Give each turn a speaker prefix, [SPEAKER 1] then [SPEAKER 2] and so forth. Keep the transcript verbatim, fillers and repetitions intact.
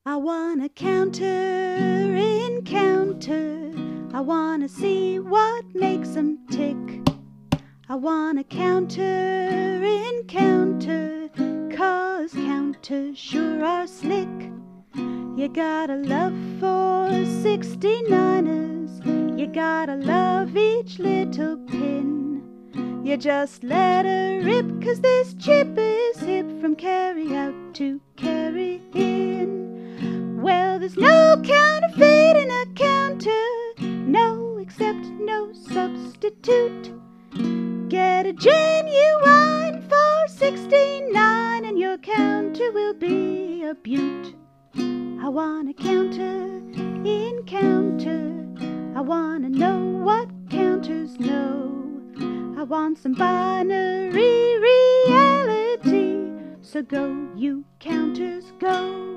[SPEAKER 1] I wanna counter encounter. I wanna see what makes 'em tick. I wanna counter encounter, 'cause counters sure are slick. You gotta love for sixty-niners. You gotta love each little pin. You just let her rip, 'cause this chip is hip from carry out to carry in. Well, there's no counterfeit in a counter, no, except no substitute. Get a genuine for sixty-nine and your counter will be a beaut. I want a counter encounter. I want to know what counters know. I want some binary reality. So go, you counters, go.